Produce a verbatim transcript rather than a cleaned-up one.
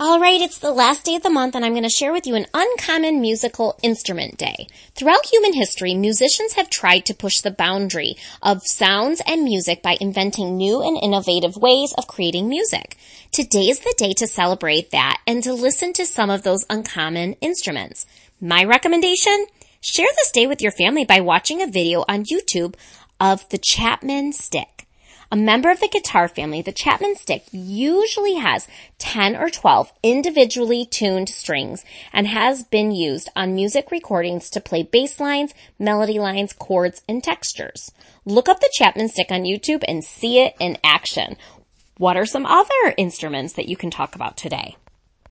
All right, it's the last day of the month and I'm going to share with you an uncommon musical instrument day. Throughout human history, musicians have tried to push the boundary of sounds and music by inventing new and innovative ways of creating music. Today is the day to celebrate that and to listen to some of those uncommon instruments. My recommendation? Share this day with your family by watching a video on YouTube of the Chapman Stick. A member of the guitar family, the Chapman Stick usually has ten or twelve individually tuned strings and has been used on music recordings to play bass lines, melody lines, chords, and textures. Look up the Chapman Stick on YouTube and see it in action. What are some other instruments that you can talk about today?